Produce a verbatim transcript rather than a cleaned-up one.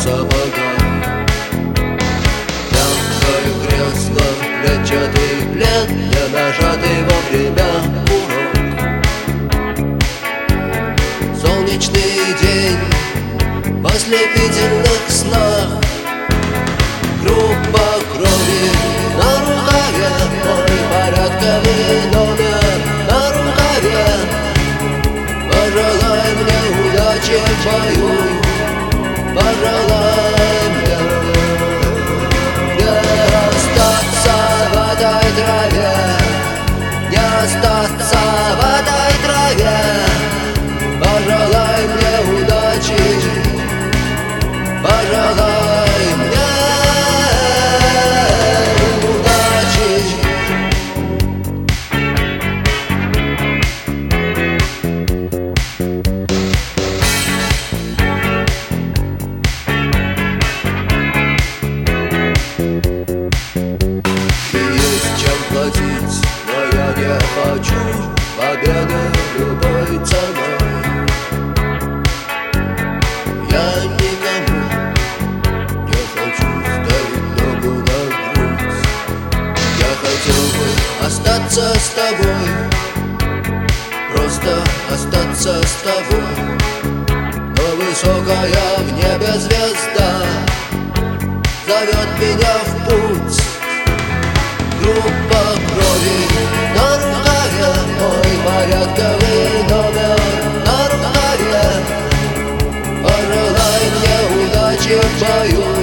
сапогах. Мягкое кресло, клетчатый плед, не нажатый вовремя курок. Солнечный день в ослепительных снах. Группа крови на рукаве, мой порядковый номер на рукаве. Пожелай мне удачи в бою, пожелай мне не остаться в этой траве, не остаться в этой траве. Пожелай мне удачи, пожелай мне удачи. Но я не хочу победы любой ценой. Я никому не хочу ставить ногу на грудь. Я хотел бы остаться с тобой, просто остаться с тобой. Но высокая в небе звезда зовет меня в путь. Группа крови на рукаве, мой порядковый номер на рукаве. Пожелай мне удачи в бою.